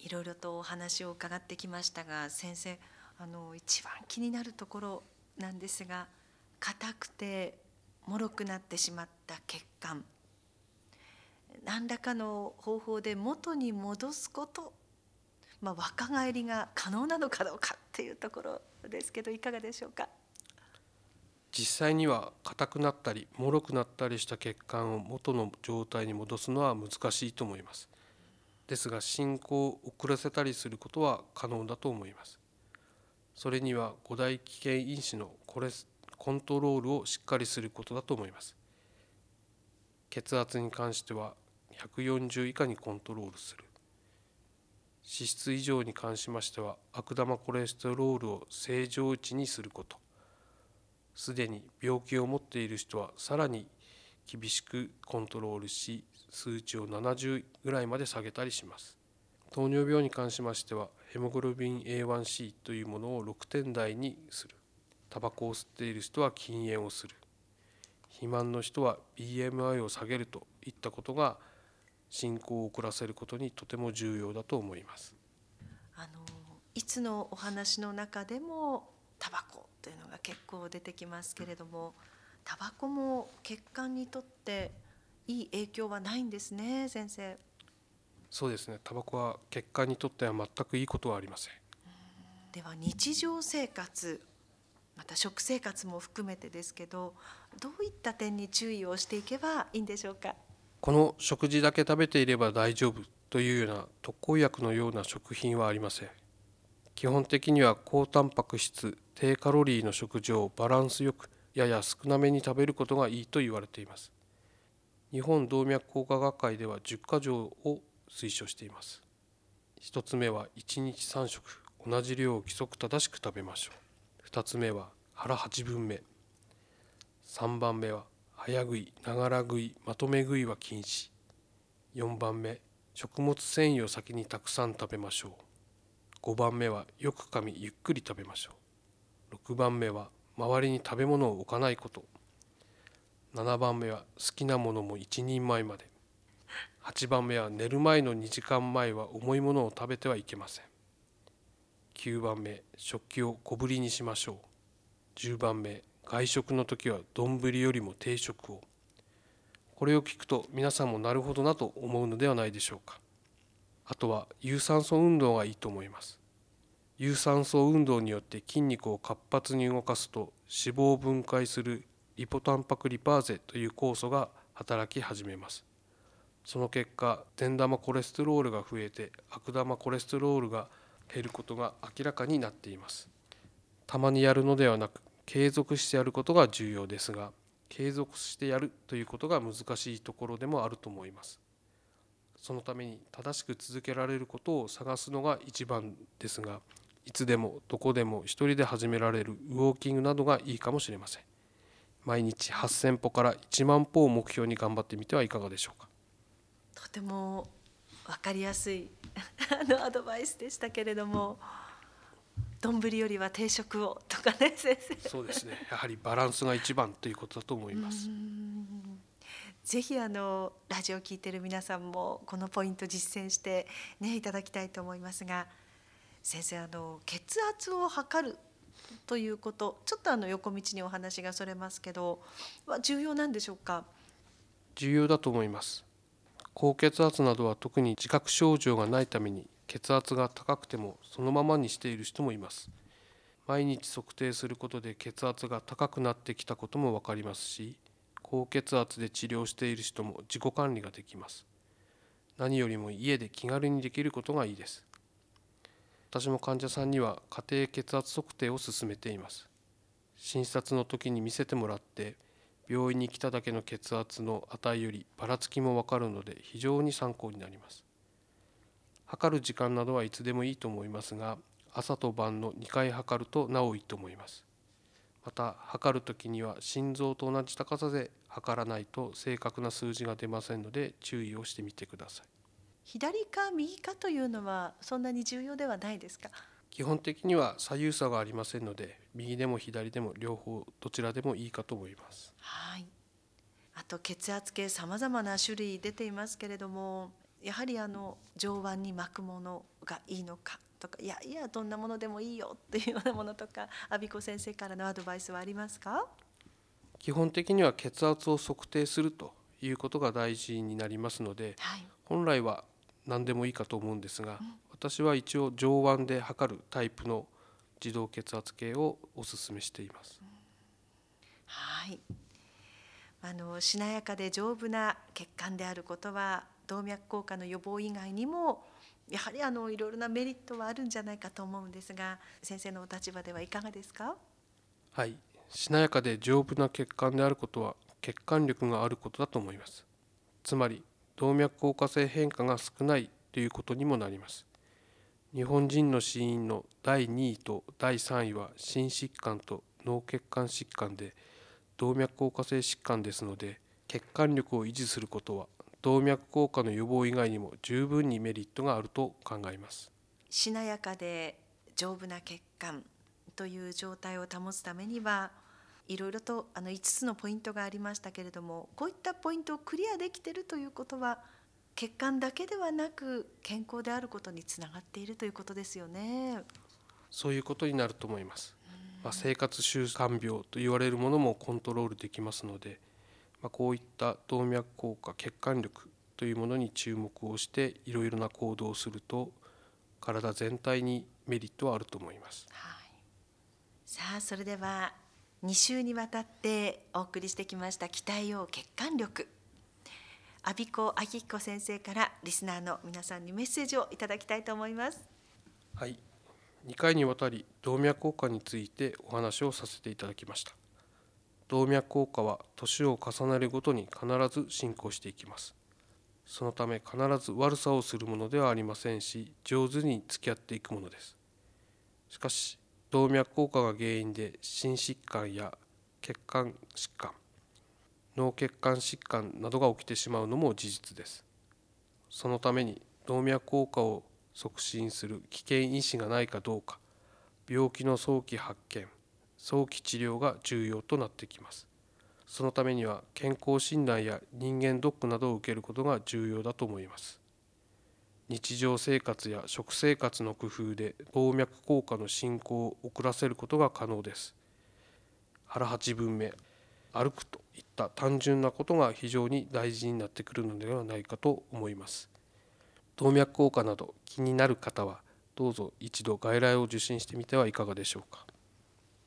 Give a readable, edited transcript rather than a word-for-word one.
いろいろとお話を伺ってきましたが、先生、一番気になるところなんですが、硬くて脆くなってしまった血管、何らかの方法で元に戻すこと、若返りが可能なのかどうかっていうところですけど、いかがでしょうか。 実際には硬くなったり脆くなったりした血管を元の状態に戻すのは難しいと思います。ですが進行を遅らせたりすることは可能だと思います。それには五大危険因子のコントロールをしっかりすることだと思います。血圧に関しては140以下にコントロールする。脂質異常に関しましては悪玉コレステロールを正常値にすること。すでに病気を持っている人はさらに厳しくコントロールし、数値を70ぐらいまで下げたりします。糖尿病に関しましてはヘモグロビン A1C というものを6点台にする。タバコを吸っている人は禁煙をする。肥満の人は BMI を下げるといったことが進行を遅らせることにとても重要だと思います。 あのいつのお話の中でもタバコというのが結構出てきますけれども、タバコも血管にとっていい影響はないんですね、先生。 そうですね。タバコは血管にとっては全くいいことはありません。 では日常生活、また食生活も含めてですけど、どういった点に注意をしていけばいいんでしょうか。 この食事だけ食べていれば大丈夫というような特効薬のような食品はありません。基本的には高タンパク質、低カロリーの食事をバランスよく、やや少なめに食べることがいいと言われています。日本動脈硬化学会では10か条を推奨しています。1つ目は1日3食、同じ量を規則正しく食べましょう。2つ目は腹8分目。3番目は早食い、ながら食い、まとめ食いは禁止。4番目、食物繊維を先にたくさん食べましょう。5番目はよく噛みゆっくり食べましょう。6番目は周りに食べ物を置かないこと。7番目は好きなものも一人前まで。8番目は寝る前の2時間前は重いものを食べてはいけません。9番目、食器を小ぶりにしましょう。10番目、外食の時は丼よりも定食を。これを聞くと皆さんもなるほどなと思うのではないでしょうか。あとは有酸素運動がいいと思います。有酸素運動によって筋肉を活発に動かすと脂肪を分解するリポタンパクリパーゼという酵素が働き始めます。その結果、善玉コレステロールが増えて悪玉コレステロールが減ることが明らかになっています。たまにやるのではなく継続してやることが重要ですが、継続してやるということが難しいところでもあると思います。そのために正しく続けられることを探すのが一番ですが、いつでもどこでも一人で始められるウォーキングなどがいいかもしれません。毎日8000歩から1万歩を目標に頑張ってみてはいかがでしょうか。 とても分かりやすいアドバイスでしたけれども、丼よりは定食をとかね、先生。 そうですね。やはりバランスが一番ということだと思います。 ぜひラジオを聞いている皆さんもこのポイント実践してねいただきたいと思いますが、先生血圧を測るということ、ちょっと横道にお話がそれますけどは重要なんでしょうか。 重要だと思います。高血圧などは特に自覚症状がないために血圧が高くてもそのままにしている人もいます。毎日測定することで血圧が高くなってきたことも分かりますし、高血圧で治療している人も自己管理ができます。何よりも家で気軽にできることがいいです。私も患者さんには家庭血圧測定を勧めています。診察の時に見せてもらって病院に来ただけの血圧の値よりばらつきもわかるので非常に参考になります。測る時間などはいつでもいいと思いますが、朝と晩の2回測るとなおいいと思います。また測るときには心臓と同じ高さで測らないと正確な数字が出ませんので注意をしてみてください。 左か右かというのはそんなに重要ではないですか。 基本的には左右差がありませんので、右でも左でも両方どちらでもいいかと思います。 はい。あと血圧計さまざまな種類出ていますけれども、やはり上腕に巻くものがいいのかとか、いやいやどんなものでもいいよっていうようなものとか、阿比子先生からのアドバイスはありますか？ 基本的には血圧を測定するということが大事になりますので、 はい。 本来は何でもいいかと思うんですが、私は一応上腕で測るタイプの自動血圧計をお勧めしています。 はい。しなやかで丈夫な血管であることは動脈硬化の予防以外にもやはりいろいろなメリットはあるんじゃないかと思うんですが、先生のお立場ではいかがですか？ はい、しなやかで丈夫な血管であることは血管力があることだと思います。つまり動脈硬化性変化が少ないということにもなります。日本人の死因の第2位と第3位は心疾患と脳血管疾患で、動脈硬化性疾患ですので、血管力を維持することは動脈硬化の予防以外にも十分にメリットがあると考えます。 しなやかで丈夫な血管という状態を保つためにはいろいろと5つのポイントがありましたけれども、こういったポイントをクリアできているということは血管だけではなく健康であることにつながっているということですよね。 そういうことになると思います。生活習慣病と言われるものもコントロールできますので、こういった動脈硬化血管力というものに注目をしていろいろな行動をすると体全体にメリットはあると思います。 はい、さあそれでは2週にわたってお送りしてきました鍛えよう血管力、阿比子明彦先生からリスナーの皆さんにメッセージをいただきたいと思います。 はい、2回にわたり動脈硬化についてお話をさせていただきました。動脈硬化は年を重ねるごとに必ず進行していきます。そのため必ず悪さをするものではありませんし、上手に付き合っていくものです。しかし動脈硬化が原因で心疾患や血管疾患、脳血管疾患などが起きてしまうのも事実です。そのために動脈硬化を促進する危険因子がないかどうか、病気の早期発見、早期治療が重要となってきます。そのためには健康診断や人間ドックなどを受けることが重要だと思います。日常生活や食生活の工夫で動脈硬化の進行を遅らせることが可能です。腹八分目、歩くといった単純なことが非常に大事になってくるのではないかと思います。動脈硬化など気になる方はどうぞ一度外来を受診してみてはいかがでしょうか。